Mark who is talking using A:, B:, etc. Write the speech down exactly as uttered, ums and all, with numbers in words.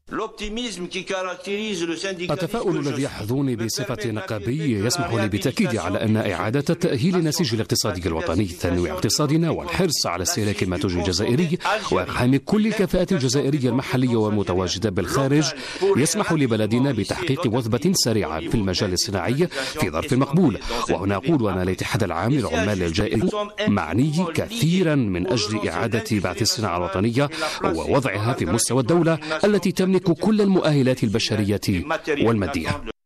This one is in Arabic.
A: التفاؤل الذي يحظوني بصفة نقابي يسمح لي بالتأكيد على أن إعادة تأهيل النسيج الاقتصادي الوطني، تنويع اقتصادنا والحرص على استهلاك المنتوج الجزائري وإقحام كل الكفاءات الجزائرية المحلية والمتواجدة بالخارج يسمح لبلدنا بتحقيق وثبة سريعة في المجال الصناعي في ظرف مقبول. وهنا أقول أن الاتحاد العام للعمال الجزائري معني كثيرا من أجل إعادة بعث الصناعة الوطنية ووضعها في مستوى الدولة التي تملك كل المؤهلات البشرية والمادية.